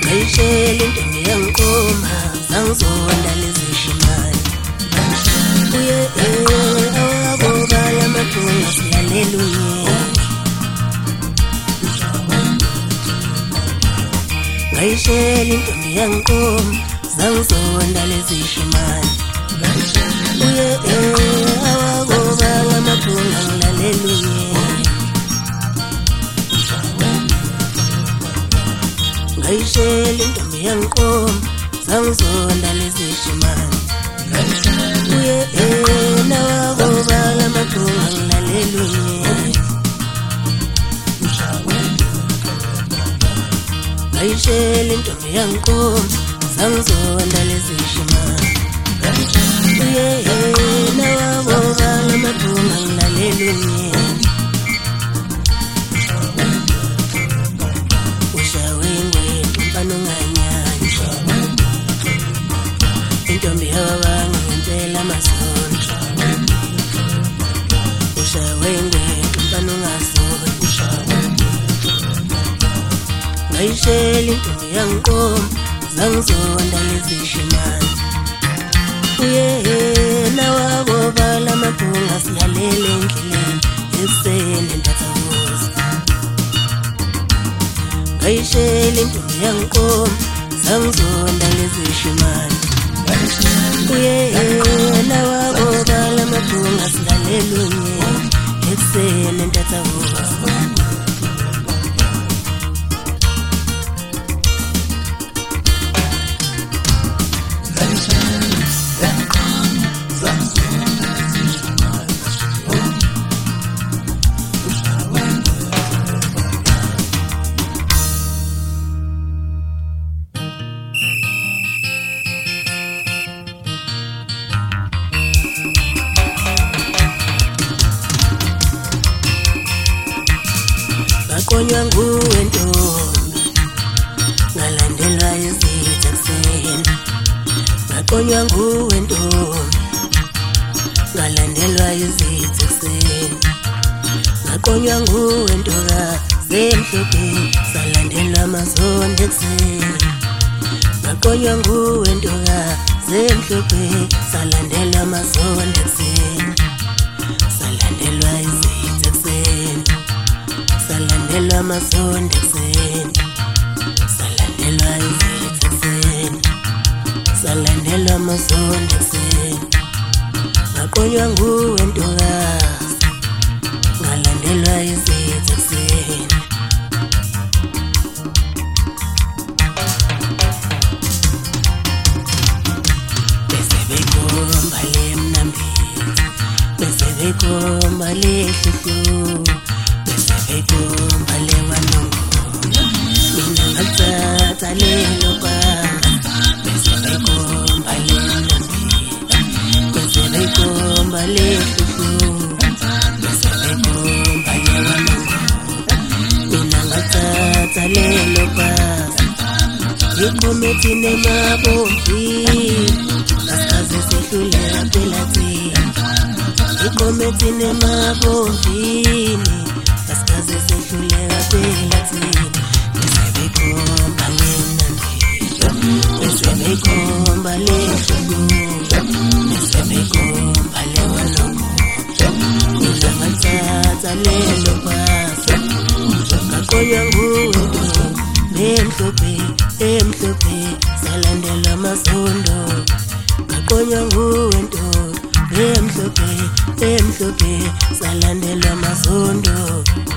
ngayishela intombi yangiqoma zangizonda lezishimane uye awabobala amathunga silalela unyeni ngayishela intombi yangiqoma zangizonda lezishimane uye awabobala amathunga silalela unyeni ngayishela intombi yangiqoma zangizonda lezishimane uye nawabobala amathunga ngilalela unyeni ngayishela intombi yangiqoma zangizonda lezishimane uye nawabobala amathunga ngilalela unyeni intombi yabanga ngempela masonto ushawe ngempela ungasonto ngayishela intombi yangiqoma zangizonda lezishimane uye nawabobala amathunga silalela endleleni ekuseni ntathakuza ngayishela intombi yangiqoma zangizonda lezishimane uye nawabobala amathunga silalela unyeni ekuseni ntathakuza ngaqonywa nguwe ntombi ngalandelwa izitha kuseni ngaqonywa nguwe ntombi ngalandelwa izitha kuseni ngaqonywa nguwe ntokazi emhlophe salandelwa amazondo ekuseni ngaqonywa nguwe ntokazi emhlophe salandelwa amazondo ekuseni salandelwa izitha ekuseni salandelwa amazondo ekuseni salandelwa izitha ekuseni salandelwa amazondo ekuseni ngaqonywa nguwe ntokazi ngalandelwa izitha ekuseni bese bekhomba lemnambitha bese bekhomba lehluhlu bekhomba lewanongoma mina ngathatha lelo banga bese bekhomba lemnambitha bese bekhomba lehluhlu bese bekhomba lewanongoma mina ngathatha lelo banga ikhomethi nemabombi asikaze sehluleka phela thina ikhomethi nemabombini asikaze sehluleka phela thina bese bekhomba lemnambitha bese bekhomba lehluhlu bese bekhomba lewanongoma mina ngathatha lelo banga ngaqonywa nguwe ntombi emhlophe salandelwa amazondo ngaqonywa nguwe ntombi emhlophe salandelwa amazondo